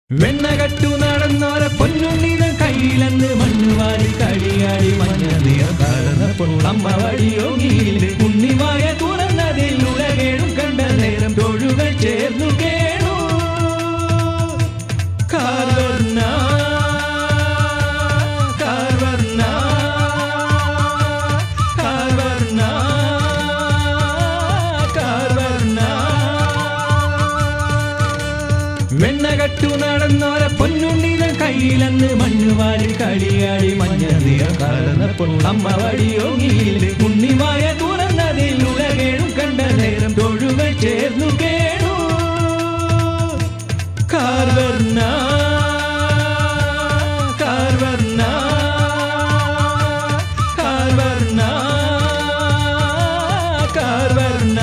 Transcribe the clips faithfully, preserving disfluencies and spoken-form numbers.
വെണ്ണകട്ടു നടന്നോരെ പൊന്നുണ്ണിതൻ കയ്യിലെന്ന് മണ്ണുവാരി കളിയാടി മഞ്ഞ കലർന്നപ്പോൾ അമ്മ വഴിയോങ്ങിയില്ലേ ഉണ്ണിമായ തുറന്നതിൽ ഉലകേടും കണ്ട നേരം തൊഴുകൾ ചേർന്നു കേണു കാർവർണ്ണ കാർവർണ്ണ കാർവർണ്ണ കാർവർണ്ണ വെണ്ണകട്ടു നടന്നോരെ പൊന്നുണ്ണിതൻ കയ്യിലെന്ന് മണ്ണുവാരി കളിയാടി മഞ്ഞ കലർന്നപ്പോൾ അമ്മ വഴിയോങ്ങിയില്ലേ ഉണ്ണിമായ തുറന്നതിൽ ഉലകേടും കണ്ട നേരം തൊഴുകൾ ചേർന്നു കേണു കാർവർണ്ണ കാർവർണ്ണ കാർവർണ്ണ കാർവർണ്ണ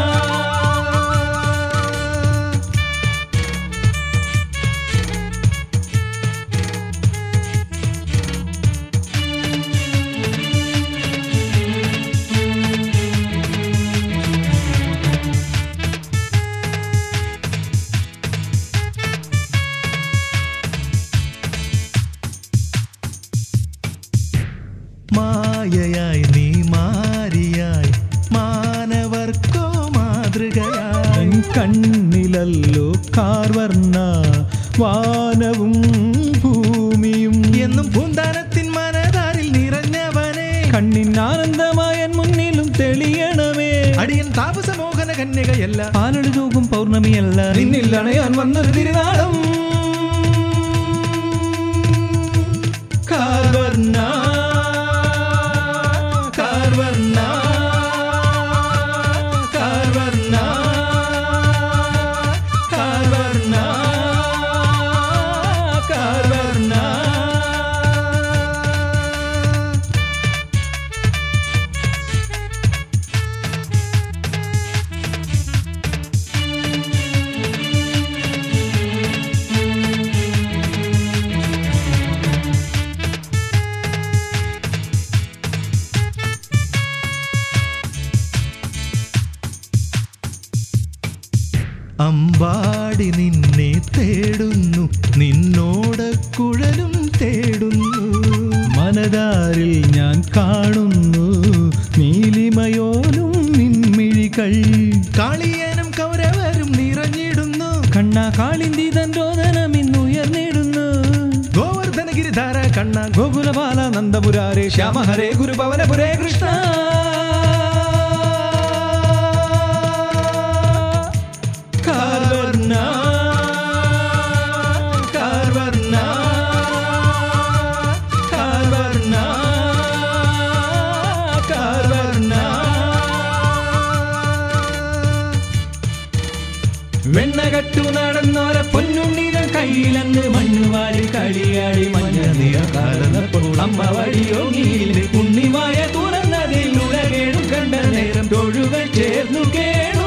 മായയായി നീ മാറിയായി മാനവർക്കോ മാതൃകയായി കണ്ണിലല്ലോ കാർവർണ്ണ വാനവും ഭൂമിയും എന്നും പൂന്താനത്തിൻ മനതാരിൽ നിറഞ്ഞവനെ കണ്ണിൻ ആനന്ദമായ മുന്നിലും തെളിയണമേ അടിയൻ താപസമോഹന കന്യകയല്ല പാലടി തൂക്കും പൗർണമിയല്ല നിന്നിൽ അണയാൻ വന്നൊരു തിരുനാളം കാർവർണ്ണ കാർവർണ്ണ കാർവർണ്ണ കാർവർണ്ണ കാർവർണ്ണ അമ്പാടി നിന്നെ തേടുന്നു നിന്നോട് കുഴലും തേടുന്നു മനതാരിൽ ഞാൻ കാണുന്നു നീലിമയോലും നിൻമിഴികൾ കാളിയനും കൗരവരും നിറഞ്ഞിടുന്നു കണ്ണാ കാളിന്തി തൻ രോദനം ഇന്നുയർന്നിടുന്നു ഗോവർദ്ധനഗിരിധാര കണ്ണ ഗോകുലപാല നന്ദപുരാരേ ശ്യാമ ഹരേ ഗുരുപവനപുരേ കൃഷ്ണ കാർവർണ്ണ കാർവർണ്ണ കാർവർണ്ണ കാർവർണ്ണ വെണ്ണകട്ടു നടന്നോരെ പൊന്നുണ്ണിതൻ കയ്യിലെന്ന് മണ്ണുവാരി കളിയാടി മഞ്ഞ കലർന്നപ്പോൾ അമ്മ വഴിയോങ്ങിയില്ലേ ഉണ്ണിമായ തുറന്നതിൽ ഉലകേടും കണ്ട നേരം തൊഴുകൾ ചേർന്നു കേണു